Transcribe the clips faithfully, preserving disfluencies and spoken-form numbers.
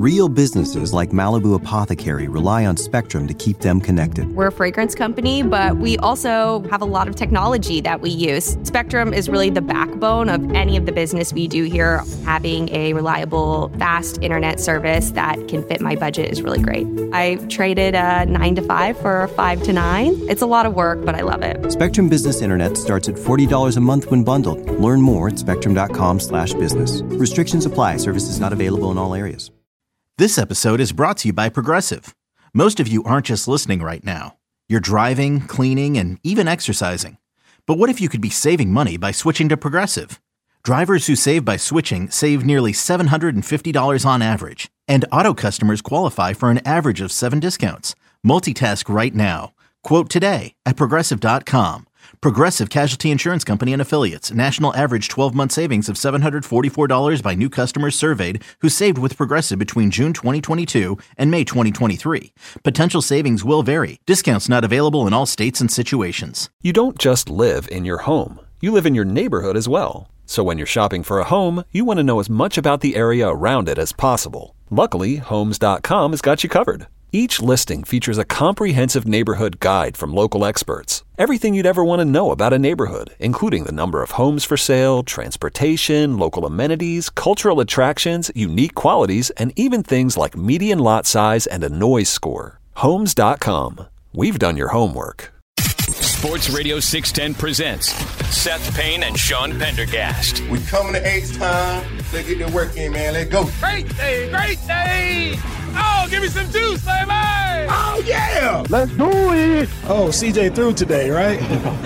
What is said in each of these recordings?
Real businesses like Malibu Apothecary rely on Spectrum to keep them connected. We're a fragrance company, but we also have a lot of technology that we use. Spectrum is really the backbone of any of the business we do here. Having a reliable, fast internet service that can fit my budget is really great. I traded a nine to five for a five to nine. It's a lot of work, but I love it. Spectrum Business Internet starts at forty dollars a month when bundled. Learn more at spectrum.com slash business. Restrictions apply. Services not available in all areas. This episode is brought to you by Progressive. Most of you aren't just listening right now. You're driving, cleaning, and even exercising. But what if you could be saving money by switching to Progressive? Drivers who save by switching save nearly seven hundred fifty dollars on average. And auto customers qualify for an average of seven discounts. Multitask right now. Quote today at Progressive dot com. Progressive Casualty Insurance Company and Affiliates. National average twelve-month savings of seven hundred forty-four dollars by new customers surveyed who saved with Progressive between June twenty twenty-two and May twenty twenty-three. Potential savings will vary. Discounts not available in all states and situations. You don't just live in your home. You live in your neighborhood as well. So when you're shopping for a home, you want to know as much about the area around it as possible. Luckily, Homes dot com has got you covered. Each listing features a comprehensive neighborhood guide from local experts. Everything you'd ever want to know about a neighborhood, including the number of homes for sale, transportation, local amenities, cultural attractions, unique qualities, and even things like median lot size and a noise score. Homes dot com. We've done your homework. Sports Radio six ten presents Seth Payne and Sean Pendergast. We coming to H-Town. Let's get the work in, man. Let's go. Great day, great day. Oh, give me some juice, baby. Oh, yeah. Let's do it. Oh, C J threw today, right?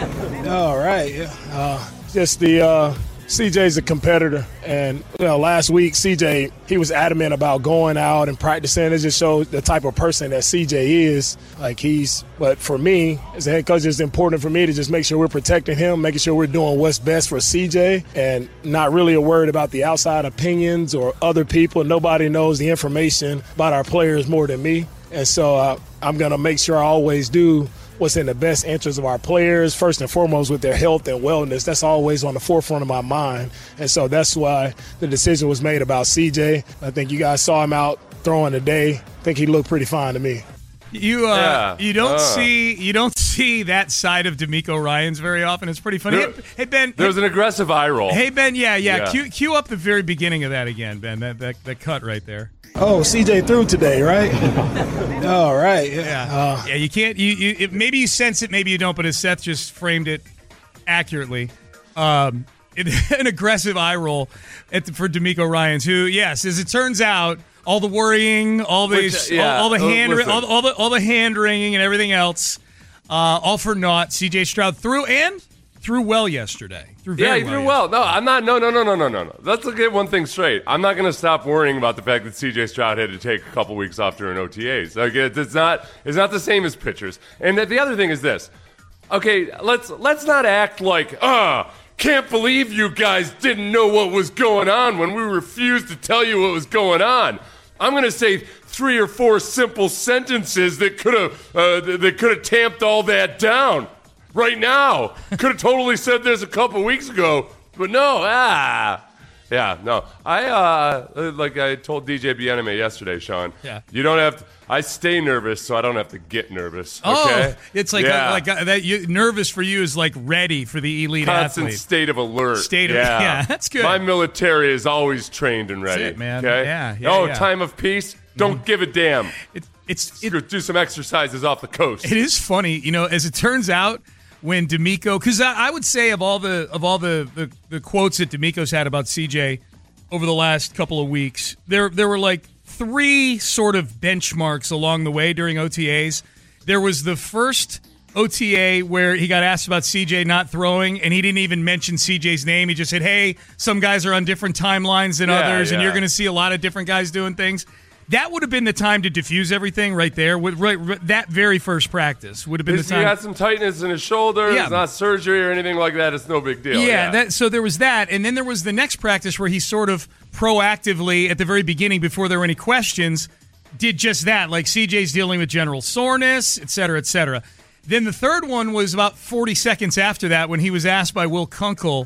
All right. Uh, just the uh, C J's a competitor. And, you know, last week, C J, he was adamant about going out and practicing. It just shows the type of person that C J is. Like, he's, but for me, as a head coach, it's important for me to just make sure we're protecting him, making sure we're doing what's best for C J, and not really worried about the outside opinions or other people. Nobody knows the information about our players more than me. And so uh, I'm going to make sure I always do what's in the best interest of our players, first and foremost with their health and wellness. That's always on the forefront of my mind. And so that's why the decision was made about C J. I think you guys saw him out throwing today. I think he looked pretty fine to me. You uh, yeah. you don't uh. see you don't see that side of D'Amico Ryans very often. It's pretty funny. There, hey, hey Ben, there was hey, an aggressive eye roll. Hey Ben, yeah, yeah. yeah. Cue, cue up the very beginning of that again, Ben. That that, that cut right there. Oh, C J threw today, right? All right. Yeah, uh, yeah. You can't. You, you it, maybe you sense it, maybe you don't. But as Seth just framed it accurately, um, it, an aggressive eye roll at the, for D'Amico Ryans, who, yes, as it turns out, all the worrying, all the Which, yeah, all, all the hand, listen. all, all the all the hand wringing and everything else, uh, all for naught. C J Stroud threw and threw well yesterday. Threw very yeah, he threw well. well. No, I'm not. No, no, no, no, no, no, no. Let's get one thing straight. I'm not going to stop worrying about the fact that C J Stroud had to take a couple weeks off during O T As. Like, it's not. It's not the same as pitchers. And the other thing is this. Okay, let's let's not act like ah. Uh, Can't believe you guys didn't know what was going on when we refused to tell you what was going on. I'm going to say three or four simple sentences that could have uh, that could have tamped all that down right now. Could have totally said this a couple weeks ago, but no, ah. Yeah, no. I, uh, like I told D J Bieneme yesterday, Sean. Yeah. You don't have to, I stay nervous, so I don't have to get nervous. Oh, okay? it's like, yeah. a, like a, that. You, nervous for you is like ready for the elite Constant athlete. state of alert. State of, yeah. yeah, that's good. My military is always trained and ready. That's it, man. Okay? Yeah, yeah, Oh, yeah. time of peace? Don't mm-hmm. give a damn. It, it's it, do some exercises off the coast. It is funny, you know, as it turns out, when D'Amico, because I, I would say of all the of all the, the, the quotes that D'Amico's had about C J over the last couple of weeks, there there were like three sort of benchmarks along the way during O T As. There was the first O T A where he got asked about C J not throwing, and he didn't even mention C J's name. He just said, hey, some guys are on different timelines than yeah, others, yeah. and you're going to see a lot of different guys doing things. That would have been the time to diffuse everything right there. Right, right, that very first practice would have been His, the time. He had some tightness in his shoulder. Yeah. It's not surgery or anything like that. It's no big deal. Yeah, yeah. That, so there was that. And then there was the next practice where he sort of proactively, at the very beginning, before there were any questions, did just that. Like C J's dealing with general soreness, et cetera, et cetera. Then the third one was about forty seconds after that when he was asked by Will Kunkel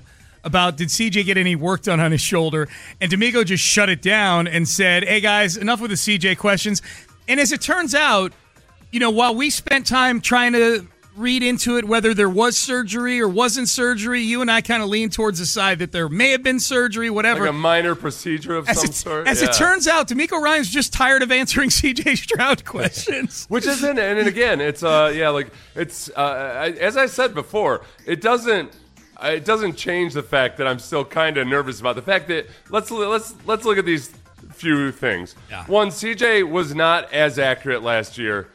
about did C J get any work done on his shoulder, and D'Amico just shut it down and said, hey, guys, enough with the C J questions. And as it turns out, you know, while we spent time trying to read into it, whether there was surgery or wasn't surgery, you and I kind of lean towards the side that there may have been surgery, whatever. Like a minor procedure of as some it, sort. As yeah. it turns out, D'Amico Ryan's just tired of answering C J Stroud questions. Which isn't, and again, it's, uh, yeah, like, it's, uh, as I said before, it doesn't, it doesn't change the fact that I'm still kind of nervous about the fact that, let's, let's, let's look at these few things. Yeah. One, C J was not as accurate last year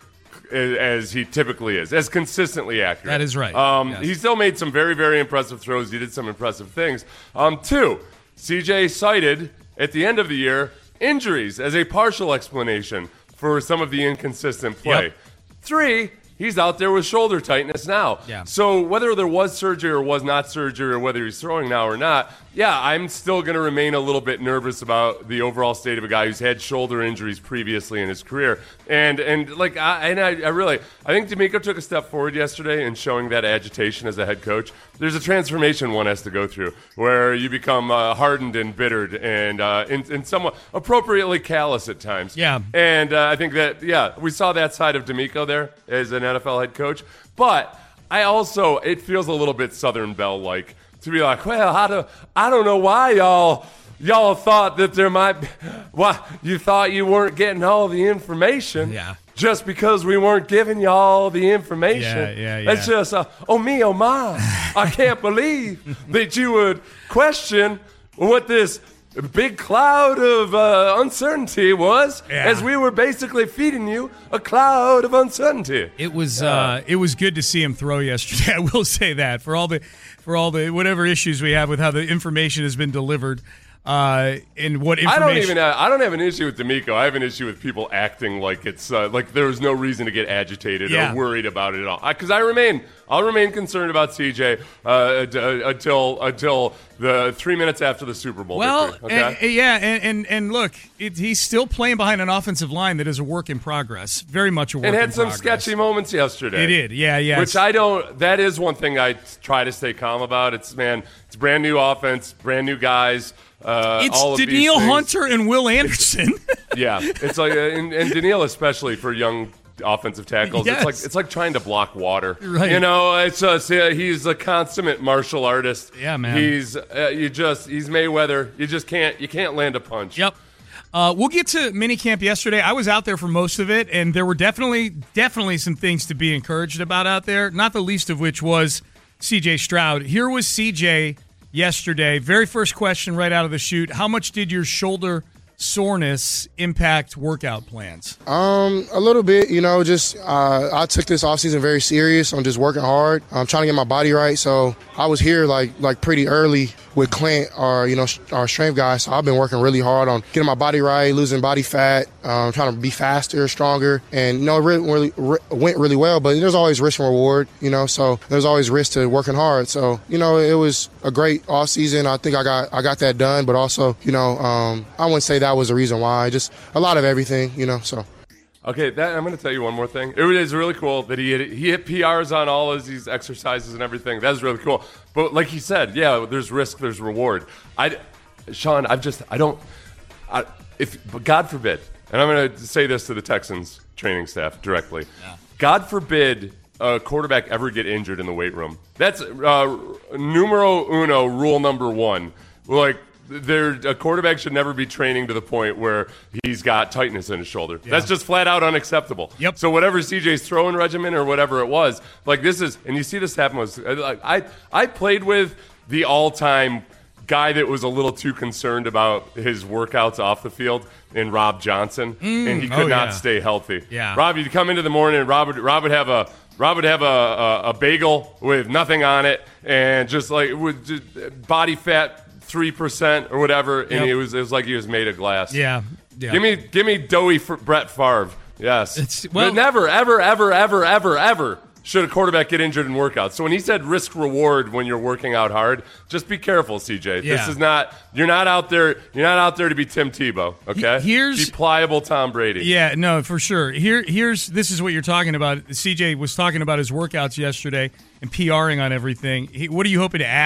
as he typically is, as consistently accurate. That is right. Um, yes. He still made some very, very impressive throws. He did some impressive things. Um, two, C J cited at the end of the year injuries as a partial explanation for some of the inconsistent play. Yep. Three, he's out there with shoulder tightness now. Yeah. So whether there was surgery or was not surgery or whether he's throwing now or not, yeah, I'm still going to remain a little bit nervous about the overall state of a guy who's had shoulder injuries previously in his career. And and like I and I, I really I think D'Amico took a step forward yesterday in showing that agitation as a head coach. There's a transformation one has to go through where you become uh, hardened and bittered and uh, and, and somewhat appropriately callous at times. Yeah. And uh, I think that yeah, we saw that side of D'Amico there as an N F L head coach. But I also it feels a little bit Southern Bell like. To be like, well, I don't, I don't know why y'all y'all thought that there might be, why you thought you weren't getting all the information. Yeah. Just because we weren't giving you all the information. Yeah, yeah, yeah. It's just, uh, oh me, oh my, I can't believe that you would question what this big cloud of uh, uncertainty was, Yeah. as we were basically feeding you a cloud of uncertainty. It was uh, it was good to see him throw yesterday. I will say that for all the for all the whatever issues we have with how the information has been delivered, uh, and what information. I don't even. Have, I don't have an issue with D'Amico. I have an issue with people acting like it's uh, like there's no reason to get agitated Yeah. or worried about it at all. Because I, I remain, I'll remain concerned about C J uh, d- uh, until until the three minutes after the Super Bowl. Well, victory, okay? and, yeah, and and, and look, it, he's still playing behind an offensive line that is a work in progress, very much a work in and progress. had some sketchy moments yesterday. It did, yeah, yeah. Which I don't. That is one thing I try to stay calm about. It's man, it's brand new offense, brand new guys. Uh, It's all of these Danielle things. Hunter and Will Anderson. Yeah, it's like, uh, and, and Danielle especially for young offensive tackles. Yes. It's like it's like trying to block water. Right. You know, it's just uh, he's a consummate martial artist. Yeah, man. He's uh, you just he's Mayweather. You just can't you can't land a punch. Yep. Uh, we'll get to minicamp yesterday. I was out there for most of it, and there were definitely, definitely some things to be encouraged about out there, not the least of which was C J Stroud. Here was C J yesterday. Very first question right out of the chute. How much did your shoulder soreness impact workout plans? Um, a little bit, you know, just uh, I took this offseason very serious. I'm just working hard. I'm trying to get my body right. So I was here like like pretty early with Clint, our, you know, our strength guy. So I've been working really hard on getting my body right, losing body fat, um, trying to be faster, stronger. And, you know, it really, really went really well. But there's always risk and reward, you know, so there's always risk to working hard. So, you know, it was a great offseason. I think I got I got that done. But also, you know, um, I wouldn't say that was the reason why. Just a lot of everything, you know, so. Okay, that, I'm going to tell you one more thing. It is really cool that he hit, he hit P Rs on all of these exercises and everything. That's really cool. But like he said, yeah, there's risk, there's reward. I, Sean, I've just, I don't, I, if, but God forbid, and I'm going to say this to the Texans training staff directly. Yeah. God forbid a quarterback ever get injured in the weight room. That's uh, numero uno, rule number one. Like, There, a quarterback should never be training to the point where he's got tightness in his shoulder. Yeah. That's just flat out unacceptable. Yep. So whatever C J's throwing regimen or whatever it was, like this is, and you see this happen with, like I, I played with the all-time guy that was a little too concerned about his workouts off the field in Rob Johnson, mm, and he could oh, not yeah. stay healthy. Yeah. Rob, you'd come into the morning, and Rob would, Rob would have a Rob would have a, a, a bagel with nothing on it, and just like with just body fat. Three percent or whatever, and Yep. it was it was like he was made of glass. Yeah, yeah. Give me give me doughy for Brett Favre. Yes. It's- well- but never, ever, ever, ever, ever, ever should a quarterback get injured in workouts. So when he said risk reward when you're working out hard, just be careful, C J. Yeah. This is not you're not out there you're not out there to be Tim Tebow. Okay. Here's- be pliable Tom Brady. Yeah, no, for sure. Here, here's this is what you're talking about. C J was talking about his workouts yesterday and PRing on everything. He, what are you hoping to add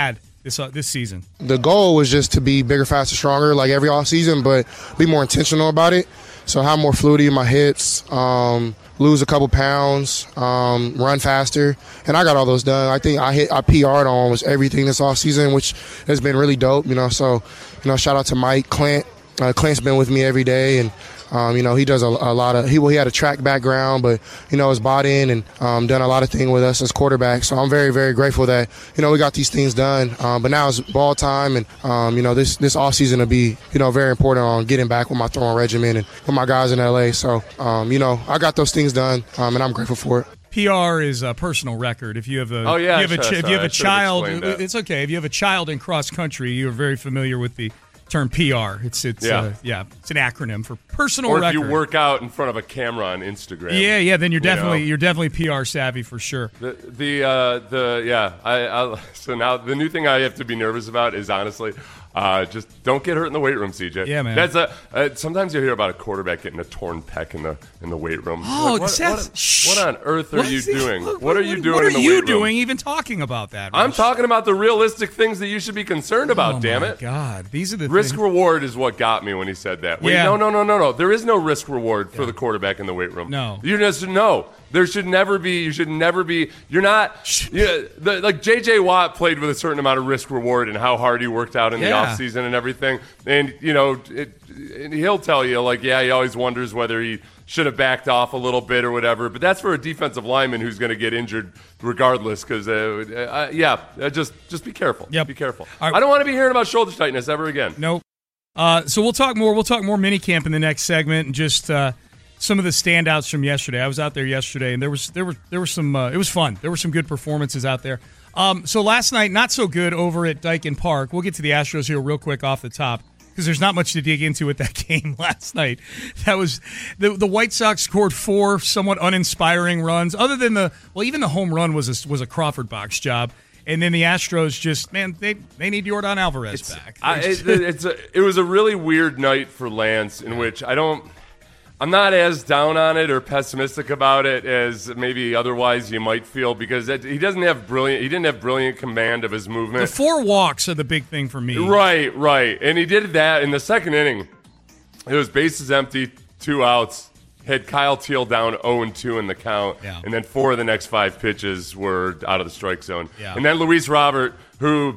this uh, this season? The goal was just to be bigger, faster, stronger, like every off season, but be more intentional about it. So have more fluidity in my hits, um, lose a couple pounds, um, run faster, and I got all those done. I think I hit, I P R'd on almost everything this off season, which has been really dope. You know, so you know, shout out to Mike Clint. Uh, Clint's been with me every day, and um, you know, he does a, a lot of. He well, he had a track background, but you know, has bought in and um, done a lot of things with us as quarterbacks. So I'm very, very grateful that you know we got these things done. Um, but now it's ball time, and um, you know, this this off season will be you know very important on getting back with my throwing regimen and with my guys in L A. So um, you know, I got those things done, um, and I'm grateful for it. P R is a personal record. If you have a, oh yeah, if you have a, sorry, if you have a child, it. it's okay. If you have a child in cross country, you are very familiar with the term P R. It's it's yeah, uh, yeah it's an acronym for personal or if record. you work out in front of a camera on Instagram. Yeah, yeah. Then you're definitely you know? you're definitely P R savvy for sure. The the uh, the yeah. I, I so now the new thing I have to be nervous about is honestly. Uh, just don't get hurt in the weight room, C J. Yeah, man. That's a. Uh, sometimes you hear about a quarterback getting a torn pec in the in the weight room. Oh, like, what, Seth, what, what on earth are what you is he, doing? What, what are you doing? What are in the you weight doing? Room? Even talking about that? I'm Rich? talking about the realistic things that you should be concerned about. Oh, damn my it! God, these are the risk things. reward is what got me when he said that. Wait, yeah. no, no, no, no, no. There is no risk reward for yeah. the quarterback in the weight room. No, you just no. There should never be. You should never be. You're not. Yeah, the, like J J Watt played with a certain amount of risk reward and how hard he worked out in yeah. the off season and everything. And you know, it, and he'll tell you like, yeah, he always wonders whether he should have backed off a little bit or whatever. But that's for a defensive lineman who's going to get injured regardless. Because uh, uh, yeah, uh, just just be careful. Yep. Be careful. Right. I don't want to be hearing about shoulder tightness ever again. Nope. Uh, so we'll talk more. We'll talk more minicamp in the next segment and just. Uh, Some of the standouts from yesterday. I was out there yesterday, and there was there were there were some. Uh, it was fun. There were some good performances out there. Um, so last night, not so good over at Daikin Park. We'll get to the Astros here real quick off the top because there's not much to dig into with that game last night. That was the the White Sox scored four somewhat uninspiring runs. Other than the well, even the home run was a, was a Crawford box job. And then the Astros just, man, they they need Yordan Alvarez it's, back. I, it, it's a, it was a really weird night for Lance in which I don't. I'm not as down on it or pessimistic about it as maybe otherwise you might feel because it, he doesn't have brilliant. He didn't have brilliant command of his movement. The four walks are the big thing for me. Right, right, and he did that in the second inning. It was bases empty, two outs. Had Kyle Teal down oh and two in the count, yeah. and then four of the next five pitches were out of the strike zone. Yeah. And then Luis Robert, who.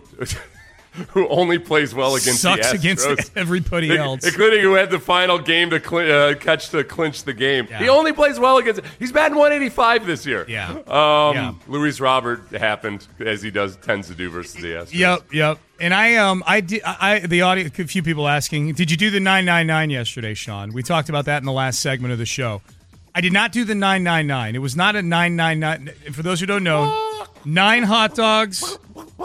who only plays well against Sucks the Astros. against everybody else. Including who had the final game to cl- uh, catch to clinch the game. Yeah. He only plays well against – he's batting one eighty-five this year. Yeah. Um, yeah. Luis Robert happened, as he does tends to do versus the Astros. Yep, yep. And I um I did I the audience, a few people asking, did you do the nine nine nine yesterday, Sean? We talked about that in the last segment of the show. I did not do the nine nine nine. It was not a nine nine nine. For those who don't know, nine hot dogs,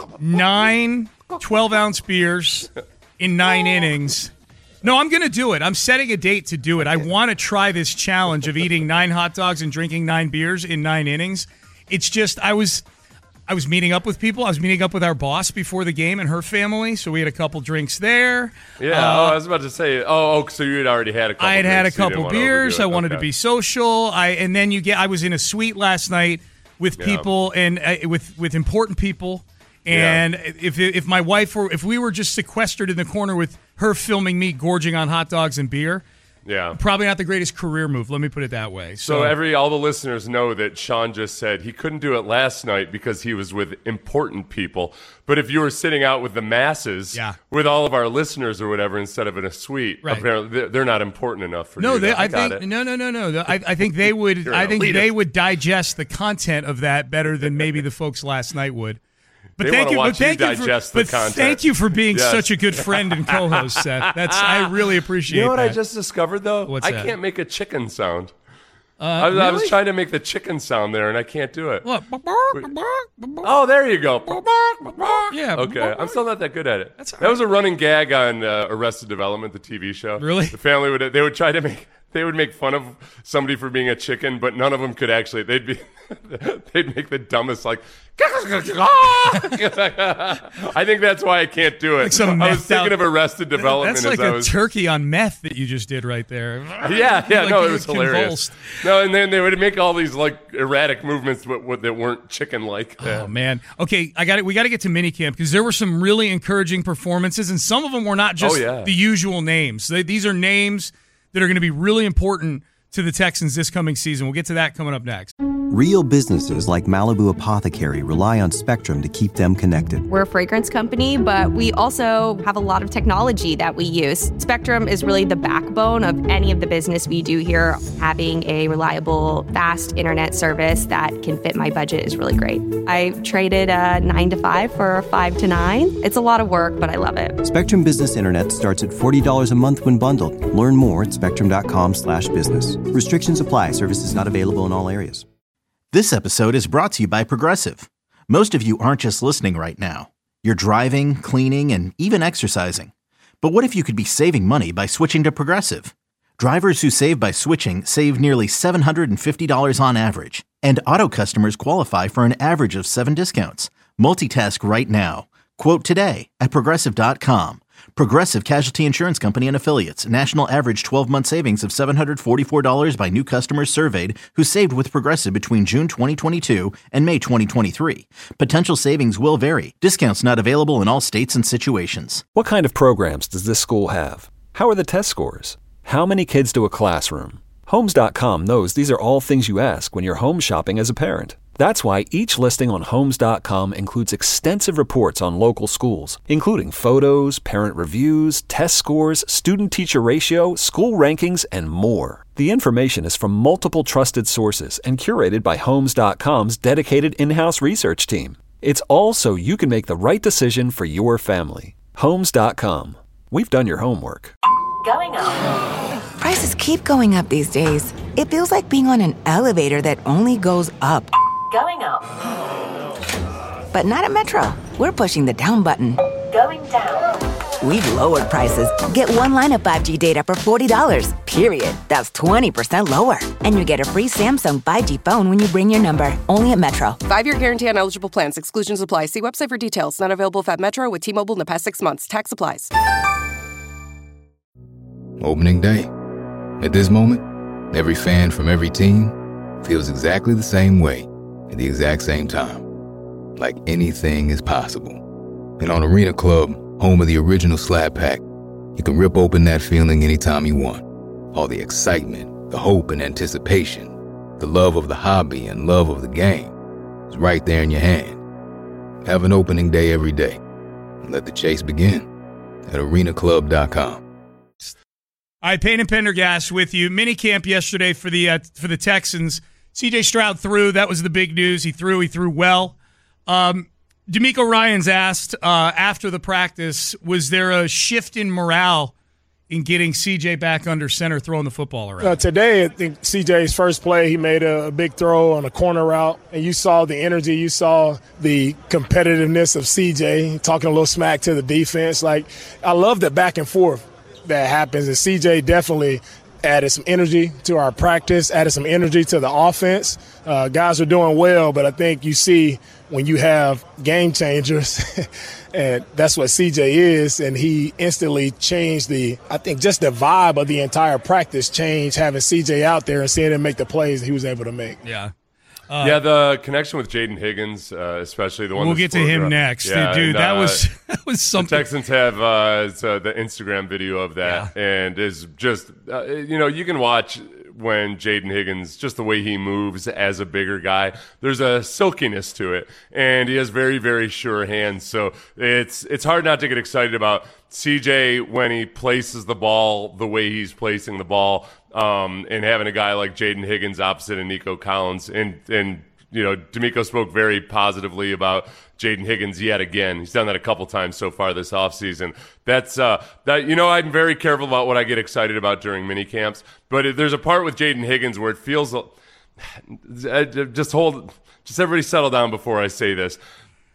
nine twelve-ounce beers in nine innings. No, I'm going to do it. I'm setting a date to do it. I want to try this challenge of eating nine hot dogs and drinking nine beers in nine innings. It's just I was I was meeting up with people. I was meeting up with our boss before the game and her family, so we had a couple drinks there. Yeah, uh, oh, I was about to say, oh, oh, so you had already had a couple I had drinks, had a so you couple didn't want to beers. I overdo it. wanted Okay. to be social. I and then you get I was in a suite last night with Yeah. people and uh, with with important people. And Yeah. if if my wife were if we were just sequestered in the corner with her filming me gorging on hot dogs and beer, Yeah. probably not the greatest career move. Let me put it that way. So, So every all the listeners know that Sean just said he couldn't do it last night because he was with important people. But if you were sitting out with the masses, Yeah. with all of our listeners or whatever, instead of in a suite, Right. apparently they're- they're not important enough for no, you. they, to- I got think it. no, no, no, no. I, I think they would. You're I an think elitist. they would digest the content of that better than maybe the folks last night would. But They thank wanna you, watch but thank you you, for, digest the but content. thank you for being Yes. such a good friend and co-host, Seth. That's I really appreciate. You know what that. I just discovered though? What's I that? can't make a chicken sound. Uh, I, was, I was really? trying to make the chicken sound there, and I can't do it. What? Oh, there you go. Yeah. Okay, I'm still not that good at it. That's all that was a running gag on uh, Arrested Development, the T V show. Really? The family would they would try to make they would make fun of somebody for being a chicken, but none of them could actually. They'd be they'd make the dumbest like. I think that's why I can't do it. Like I was thinking out, of Arrested Development. That's like as I a was, turkey on meth that you just did right there. Yeah, yeah, like no, it was hilarious. Convulsed. No, and then they would make all these like erratic movements that weren't chicken-like. Oh man. Okay, I got it. We got to get to minicamp because there were some really encouraging performances, and some of them were not just oh, yeah. the usual names. They, these are names that are going to be really important to the Texans this coming season. We'll get to that coming up next. Real businesses like Malibu Apothecary rely on Spectrum to keep them connected. We're a fragrance company, but we also have a lot of technology that we use. Spectrum is really the backbone of any of the business we do here. Having a reliable, fast internet service that can fit my budget is really great. I traded a nine to five for a five to nine. It's a lot of work, but I love it. Spectrum Business Internet starts at forty dollars a month when bundled. Learn more at spectrum.com slash business. Restrictions apply. Services not available in all areas. This episode is brought to you by Progressive. Most of you aren't just listening right now. You're driving, cleaning, and even exercising. But what if you could be saving money by switching to Progressive? Drivers who save by switching save nearly seven hundred fifty dollars on average. And auto customers qualify for an average of seven discounts. Multitask right now. Quote today at Progressive dot com. Progressive Casualty Insurance Company and Affiliates. National average twelve-month savings of seven hundred forty-four dollars by new customers surveyed who saved with Progressive between June twenty twenty-two and May twenty twenty-three. Potential savings will vary. Discounts not available in all states and situations. What kind of programs does this school have? How are the test scores? How many kids do a classroom? Homes dot com knows these are all things you ask when you're home shopping as a parent. That's why each listing on Homes dot com includes extensive reports on local schools, including photos, parent reviews, test scores, student-teacher ratio, school rankings, and more. The information is from multiple trusted sources and curated by Homes dot com's dedicated in-house research team. It's all so you can make the right decision for your family. Homes dot com. We've done your homework. Going up. Prices keep going up these days. It feels like being on an elevator that only goes up. Going up. But not at Metro. We're pushing the down button. Going down. We've lowered prices. Get one line of five G data for forty dollars, period. That's twenty percent lower. And you get a free Samsung five G phone when you bring your number. Only at Metro. Five-year guarantee on eligible plans. Exclusions apply. See website for details. Not available if at Metro with T-Mobile in the past six months. Tax applies. Opening day. At this moment, every fan from every team feels exactly the same way at the exact same time. Like anything is possible. And on Arena Club, home of the original Slab Pack, you can rip open that feeling anytime you want. All the excitement, the hope and anticipation, the love of the hobby and love of the game is right there in your hand. Have an opening day every day. And let the chase begin at arena club dot com. All right, Payne and Pendergast with you. Minicamp yesterday for the uh, for the Texans. C J Stroud threw. That was the big news. He threw. He threw well. Um, D'Amico Ryans asked uh, after the practice, was there a shift in morale in getting C J back under center throwing the football around? Uh, today, I think C J's first play, he made a, a big throw on a corner route, and you saw the energy. You saw the competitiveness of C J, talking a little smack to the defense. Like, I love the back and forth that happens, and C J definitely – added some energy to our practice, added some energy to the offense. Uh, guys are doing well, but I think you see when you have game changers, and that's what C J is, and he instantly changed the, I think just the vibe of the entire practice changed, having C J out there and seeing him make the plays that he was able to make. Yeah. Uh, yeah, the connection with Jaden Higgins, uh, especially the one. We'll get to him next, yeah, dude. And, that uh, was that was something. The Texans have uh, so the Instagram video of that, yeah. and is just uh, you know you can watch when Jaden Higgins, just the way he moves as a bigger guy. There's a silkiness to it, and he has very very sure hands. So it's it's hard not to get excited about C J when he places the ball the way he's placing the ball. Um, and having a guy like Jaden Higgins opposite of Nico Collins. And, and you know, D'Amico spoke very positively about Jaden Higgins yet again. He's done that a couple times so far this offseason. That's, uh, that, you know, I'm very careful about what I get excited about during mini camps. But it, there's a part with Jaden Higgins where it feels, just hold, just everybody settle down before I say this.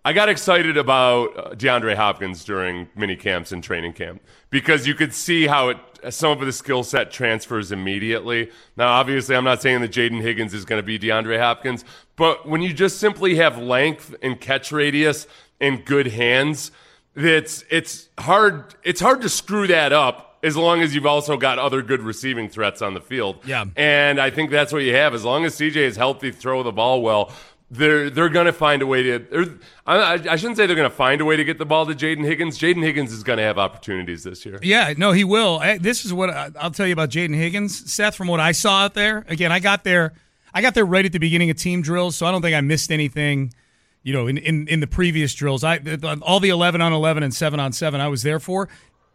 I got excited about uh, DeAndre Hopkins during mini camps and training camp because you could see how it some of the skill set transfers immediately. Now, obviously, I'm not saying that Jaden Higgins is going to be DeAndre Hopkins, but when you just simply have length and catch radius and good hands, it's it's hard it's hard to screw that up as long as you've also got other good receiving threats on the field. Yeah. And I think that's what you have. As long as C J is healthy, throw the ball well, They're they're going to find a way to I, I shouldn't say they're going to find a way to get the ball to Jaden Higgins. Jaden Higgins is going to have opportunities this year. Yeah, no, he will. I, this is what I, I'll tell you about Jaden Higgins, Seth, from what I saw out there. Again, I got there I got there right at the beginning of team drills, so I don't think I missed anything, you know, in, in, in the previous drills. I all the eleven on eleven and seven on seven I was there for.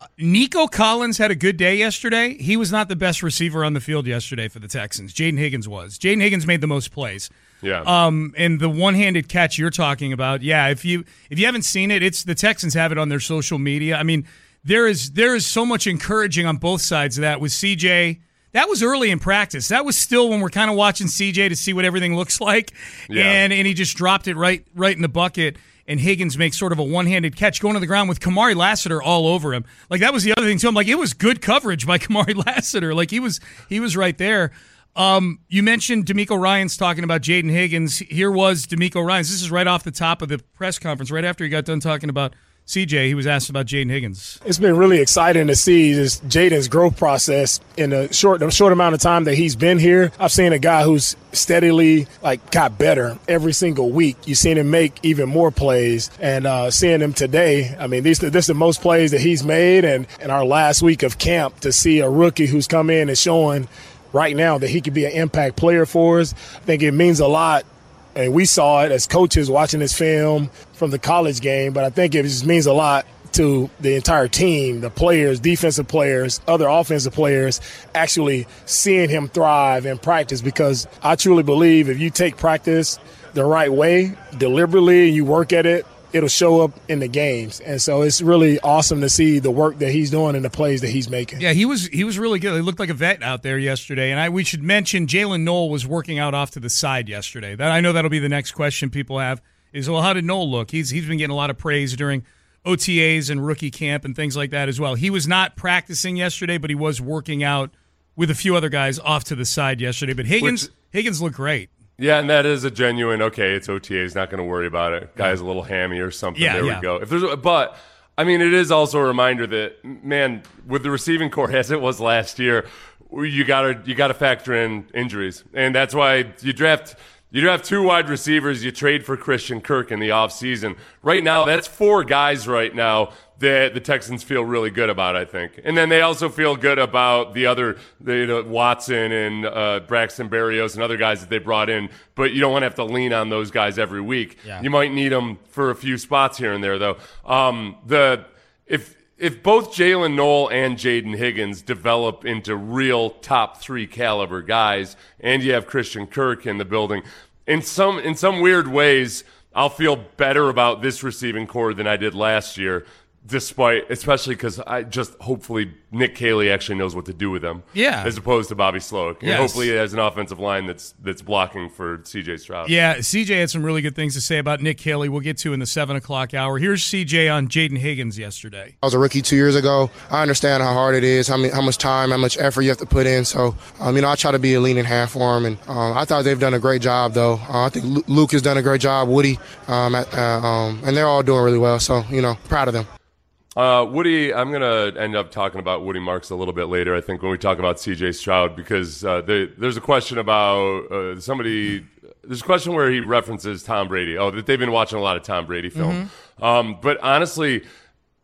Nico Collins had a good day yesterday. He was not the best receiver on the field yesterday for the Texans. Jaden Higgins was. Jaden Higgins made the most plays. Yeah. Um, and the one-handed catch you're talking about, yeah, if you if you haven't seen it, it's the Texans have it on their social media. I mean, there is there is so much encouraging on both sides of that with C J. That was early in practice. That was still when we're kind of watching C J to see what everything looks like. Yeah. And and he just dropped it right right in the bucket. And Higgins makes sort of a one-handed catch going to the ground with Kamari Lassiter all over him. Like, that was the other thing, too. I'm like, it was good coverage by Kamari Lassiter. Like, he was he was right there. Um, you mentioned D'Amico Ryans talking about Jaden Higgins. Here was D'Amico Ryans. This is right off the top of the press conference, right after he got done talking about C J. He was asked about Jaden Higgins. It's been really exciting to see this Jaden's growth process in a short, a short amount of time that he's been here. I've seen a guy who's steadily like got better every single week. You've seen him make even more plays, and uh, seeing him today, I mean, these this is the most plays that he's made. And in our last week of camp, to see a rookie who's come in and showing right now that he could be an impact player for us, I think it means a lot. And we saw it as coaches watching this film from the college game, but I think it just means a lot to the entire team, the players, defensive players, other offensive players, actually seeing him thrive in practice, because I truly believe if you take practice the right way, deliberately, and you work at it, it'll show up in the games. And so it's really awesome to see the work that he's doing and the plays that he's making. Yeah, he was he was really good. He looked like a vet out there yesterday. And I we should mention Jalen Knoll was working out off to the side yesterday. That I know that'll be the next question people have is, well, how did Knoll look? He's he's been getting a lot of praise during O T As and rookie camp and things like that as well. He was not practicing yesterday, but he was working out with a few other guys off to the side yesterday. But Higgins Which, Higgins looked great. Yeah, and that is a genuine, okay, it's O T A, he's not going to worry about it. Guy's a little hammy or something, yeah, there yeah. we go. If there's, But, I mean, it is also a reminder that, man, with the receiving core as it was last year, you gotta you gotta factor in injuries. And that's why you draft you draft two wide receivers, you trade for Christian Kirk in the offseason. Right now, that's four guys right now that the Texans feel really good about, I think. And then they also feel good about the other, the, you know, Watson and uh, Braxton Berrios and other guys that they brought in. But you don't want to have to lean on those guys every week. Yeah. You might need them for a few spots here and there, though. Um, the if if both Jalen Knoll and Jaden Higgins develop into real top three caliber guys, and you have Christian Kirk in the building, in some in some weird ways, I'll feel better about this receiving core than I did last year. Despite, especially because I just hopefully Nick Caley actually knows what to do with them, yeah, as opposed to Bobby Sloak, and yes. hopefully he has an offensive line that's that's blocking for C J Stroud. Yeah, C J had some really good things to say about Nick Caley. We'll get to in the seven o'clock hour. Here's C J on Jaden Higgins yesterday. I was a rookie two years ago. I understand how hard it is, how many, how much time, how much effort you have to put in. So, um, you know, I try to be a leading hand for him, and um, I thought they've done a great job, though. Uh, I think Luke has done a great job, Woody, um, at, uh, um, and they're all doing really well. So, you know, proud of them. Uh, Woody, I'm going to end up talking about Woody Marks a little bit later, I think, when we talk about C J Stroud, because uh, they, there's a question about uh, somebody – there's a question where he references Tom Brady. Oh, that they've been watching a lot of Tom Brady film. Mm-hmm. Um, but honestly –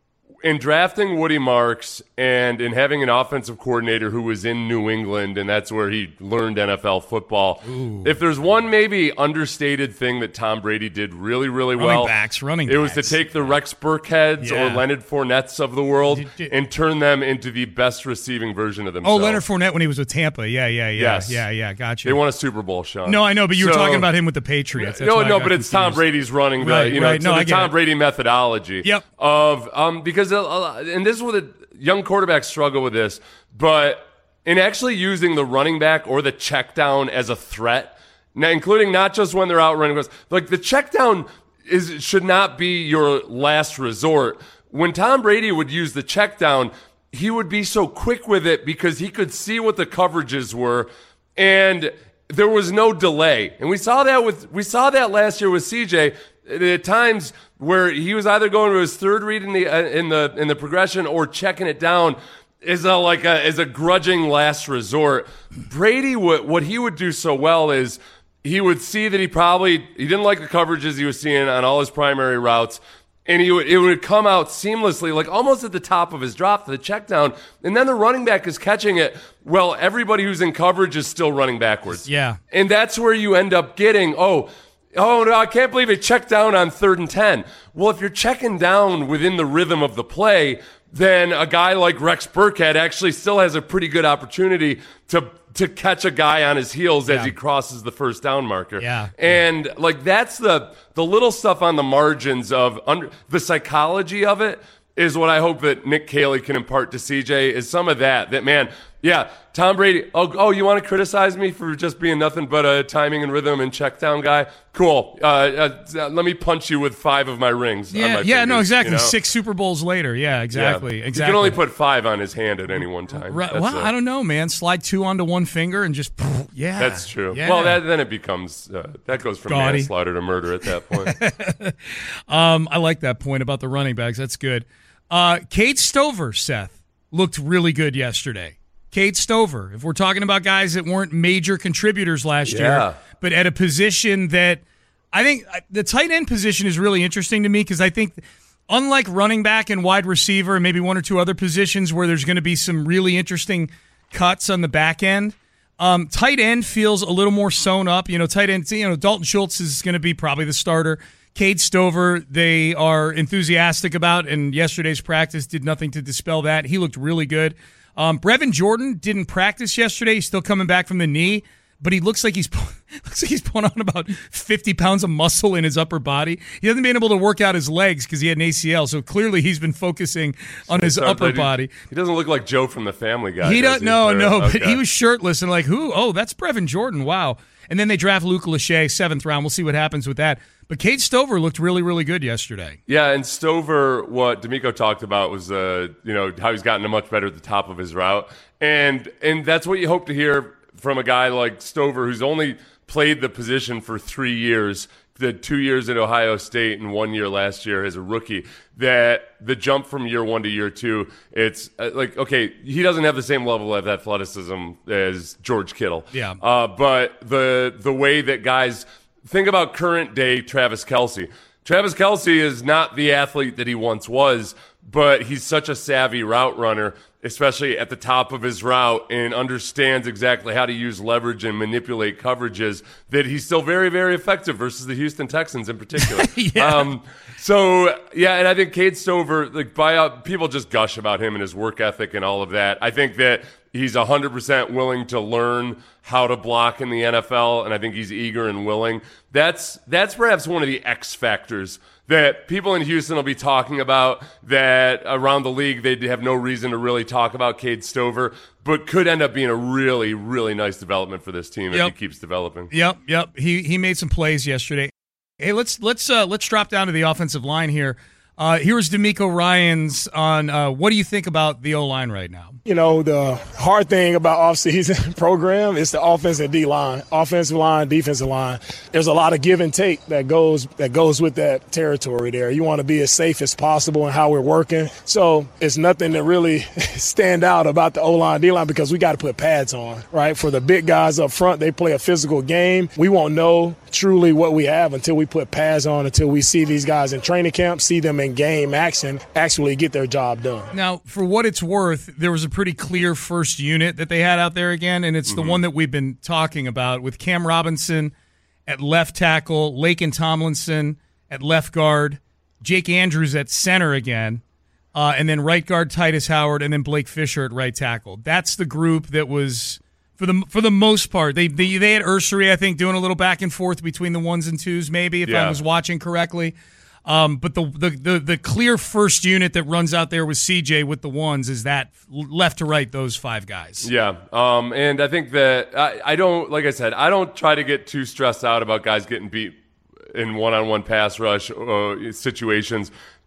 in drafting Woody Marks and in having an offensive coordinator who was in New England, and that's where he learned N F L football, Ooh. If there's one maybe understated thing that Tom Brady did really, really running well, backs, running it backs. was to take the Rex Burkheads yeah. or Leonard Fournettes of the world and turn them into the best receiving version of themselves. Oh, Leonard Fournette when he was with Tampa. Yeah, yeah, yeah. Yes. Yeah, yeah, gotcha. They won a Super Bowl, Sean. No, I know, but you so, were talking about him with the Patriots. That's no, no, no, but it's Tom Brady's running the, right, you know, right. so No, the I get Tom it. Brady methodology yep. of um, because uh, and this is what the young quarterbacks struggle with this, but in actually using the running back or the check down as a threat, now including not just when they're out running, like the check down is should not be your last resort. When Tom Brady would use the check down, he would be so quick with it because he could see what the coverages were, and there was no delay. And we saw that with we saw that last year with C J at times where he was either going to his third read in the uh, in the in the progression or checking it down is a like a is a grudging last resort. Brady, what what he would do so well is he would see that he probably he didn't like the coverages he was seeing on all his primary routes. And he would, it would come out seamlessly, like almost at the top of his drop to the check down. And then the running back is catching it. Well, everybody who's in coverage is still running backwards. Yeah. And that's where you end up getting, oh, oh, no, I can't believe it checked down on third and ten. Well, if you're checking down within the rhythm of the play, then a guy like Rex Burkhead actually still has a pretty good opportunity to to catch a guy on his heels as yeah. he crosses the first down marker. Yeah. And like that's the the little stuff on the margins of under, the psychology of it is what I hope that Nick Caley can impart to C J is some of that. That man, yeah, Tom Brady. Oh, oh, you want to criticize me for just being nothing but a timing and rhythm and check down guy? Cool. Uh, uh, let me punch you with five of my rings. Yeah, on my yeah, fingers, no, exactly. You know? Six Super Bowls later. Yeah, exactly, Yeah. exactly. You can only put five on his hand at any one time. Right. That's Well, a- I don't know, man. Slide two onto one finger and just yeah. That's true. Yeah. Well, that, then it becomes uh, that goes from Gaudy. manslaughter to murder at that point. um, I like that point about the running backs. That's good. Uh, Cade Stover, Seth, looked really good yesterday. Cade Stover, if we're talking about guys that weren't major contributors last Yeah. year, but at a position that I think uh, the tight end position is really interesting to me because I think unlike running back and wide receiver and maybe one or two other positions where there's going to be some really interesting cuts on the back end, um, tight end feels a little more sewn up. You know, tight end, you know, Dalton Schultz is going to be probably the starter. Cade Stover, they are enthusiastic about, and yesterday's practice did nothing to dispel that. He looked really good. Um, Brevin Jordan didn't practice yesterday. He's still coming back from the knee, but he looks like he's looks like he's put on about fifty pounds of muscle in his upper body. He hasn't been able to work out his legs because he had an A C L, so clearly he's been focusing on his Sorry, upper but he- body. He doesn't look like Joe from the Family Guy. He does doesn't. No, Or- no, but okay. he was shirtless and like, who? Oh, that's Brevin Jordan. Wow. And then they draft Luke Lachey, seventh round. We'll see what happens with that. But Cade Stover looked really, really good yesterday. Yeah, and Stover, what D'Amico talked about was, uh, you know, how he's gotten much better at the top of his route, and and that's what you hope to hear from a guy like Stover, who's only played the position for three years, the two years at Ohio State and one year last year as a rookie. That the jump from year one to year two, it's uh, like, okay, he doesn't have the same level of athleticism as George Kittle. Yeah. Uh, but the the way that guys think about current day Travis Kelce. Travis Kelce is not the athlete that he once was, but he's such a savvy route runner, especially at the top of his route, and understands exactly how to use leverage and manipulate coverages, that he's still very, very effective versus the Houston Texans in particular. Yeah. Um, so, yeah, and I think Cade Stover, like, by, uh, people just gush about him and his work ethic and all of that. I think that he's one hundred percent willing to learn how to block in the N F L, and I think he's eager and willing. That's that's perhaps one of the X factors that people in Houston will be talking about, that around the league they'd have no reason to really talk about Cade Stover, but could end up being a really, really nice development for this team if Yep. he keeps developing. Yep, yep. He he made some plays yesterday. Hey, let's let's uh, let's drop down to the offensive line here. Uh, here's D'Amico Ryans on uh, what do you think about the O-line right now? You know, the hard thing about off-season program is the offensive D-line, offensive line, defensive line. There's a lot of give and take that goes that goes with that territory there. You want to be as safe as possible in how we're working. So it's nothing to really stand out about the O-line, D-line, because we got to put pads on, right? For the big guys up front, they play a physical game. We won't know truly what we have until we put pads on, until we see these guys in training camp, see them in game action, actually get their job done. Now, for what it's worth, there was a pretty clear first unit that they had out there again, and it's Mm-hmm. the one that we've been talking about with Cam Robinson at left tackle, Laken Tomlinson at left guard, Jake Andrews at center again, uh, and then right guard Titus Howard, and then Blake Fisher at right tackle. That's the group that was, for the for the most part, they they, they had Ursery, I think, doing a little back and forth between the ones and twos, maybe, if I Yeah. was watching correctly. Um, but the, the the the clear first unit that runs out there with C J with the ones is that left to right, those five guys. Yeah, um, and I think that I, I don't, like I said, I don't try to get too stressed out about guys getting beat in one-on-one pass rush uh, situations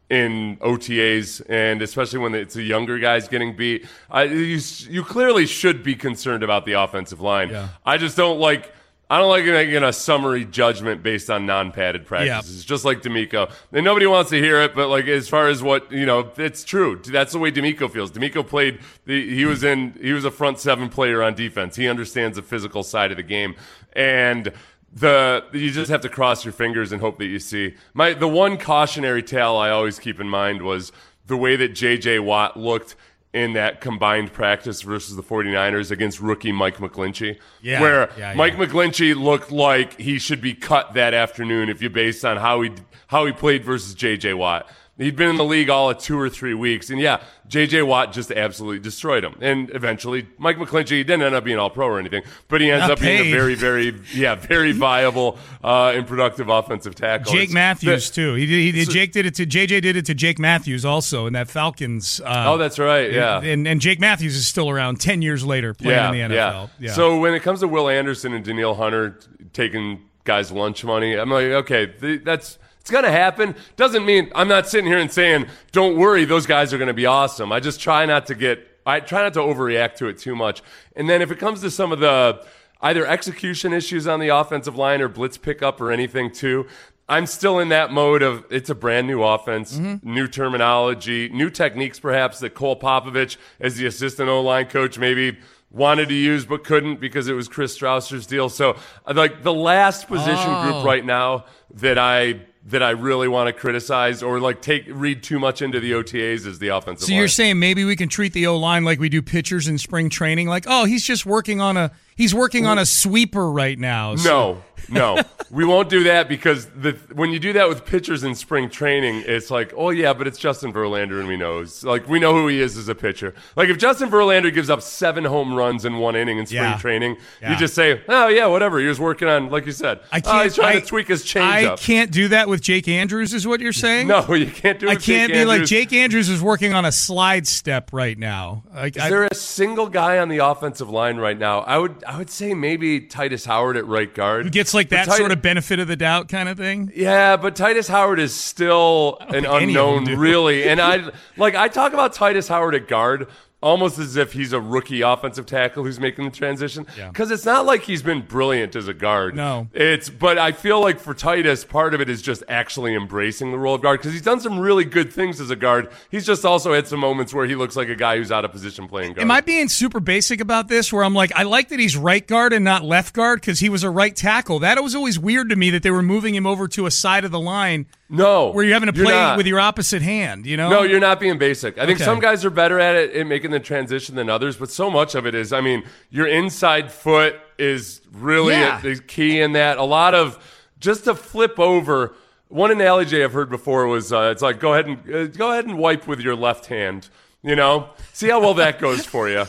in O T As, and especially when it's the younger guys getting beat. I, you, you clearly should be concerned about the offensive line. Yeah. I just don't like I don't like making a summary judgment based on non-padded practices, Yeah. just like D'Amico. And nobody wants to hear it, but like as far as what, you know, it's true. That's the way D'Amico feels. D'Amico played, the, he was in, he was a front seven player on defense. He understands the physical side of the game. And The you just have to cross your fingers and hope that you see. My the one cautionary tale I always keep in mind was the way that J J. Watt looked in that combined practice versus the 49ers against rookie Mike McGlinchey, Yeah, where yeah, Mike yeah. McGlinchey looked like he should be cut that afternoon if you based on how he how he played versus J J. Watt. He'd been in the league all of two or three weeks. And, yeah, J J. Watt just absolutely destroyed him. And eventually, Mike McGlinchey didn't end up being all-pro or anything, but he ends Not up being paid. a very, very, yeah, very viable uh, and productive offensive tackle. Jake It's- Matthews, the- too. He did, he did, So- Jake did it to J J did it to Jake Matthews also in that Falcons. Uh, Oh, that's right, yeah. And, and Jake Matthews is still around ten years later playing yeah, in the N F L. Yeah. So when it comes to Will Anderson and Danielle Hunter taking guys' lunch money, I'm like, okay, th- that's it's going to happen. Doesn't mean I'm not sitting here and saying, don't worry, those guys are going to be awesome. I just try not to get, I try not to overreact to it too much. And then if it comes to some of the either execution issues on the offensive line or blitz pickup or anything too, I'm still in that mode of it's a brand new offense, Mm-hmm. new terminology, new techniques perhaps that Cole Popovich, as the assistant O-line coach, maybe wanted to use but couldn't because it was Chris Strausser's deal. So like the last position Oh. group right now that I that I really want to criticize or like take read too much into the O T As is the offensive So line. you're saying maybe we can treat the O-line like we do pitchers in spring training? Like, oh, he's just working on a he's working on a sweeper right now. So- No, no, we won't do that because the when you do that with pitchers in spring training, it's like, oh yeah, but it's Justin Verlander and we know, it's like we know who he is as a pitcher. Like if Justin Verlander gives up seven home runs in one inning in spring Yeah. training, Yeah. you just say, oh yeah, whatever. He was working on, like you said, I oh, can't. he's trying I, to tweak his I changeup. can't do that with Jake Andrews, is what you're saying? No, you can't do it I with can't Jake be like Andrews. Jake Andrews is working on a slide step right now. Like, Is I- there a single guy on the offensive line right now? I would, I would say maybe Titus Howard at right guard. who gets like But that Titus- sort of benefit of the doubt kind of thing? Yeah, but Titus Howard is still an think any of them unknown, do. really. And I like I talk about Titus Howard at guard almost as if he's a rookie offensive tackle who's making the transition. Yeah. Because it's not like he's been brilliant as a guard. No. It's but I feel like for Titus, part of it is just actually embracing the role of guard because he's done some really good things as a guard. He's just also had some moments where he looks like a guy who's out of position playing guard. Am I being super basic about this where I'm like, I like that he's right guard and not left guard because he was a right tackle? That was always weird to me that they were moving him over to a side of the line No. where you're having to you're play not. with your opposite hand, you know? No, you're not being basic. I think Okay. some guys are better at it in making the transition than others, but so much of it is, I mean, your inside foot is really Yeah. the key in that. A lot of just to flip over. One analogy I've heard before was uh, it's like go ahead and uh, go ahead and wipe with your left hand. You know, see how well that goes for you.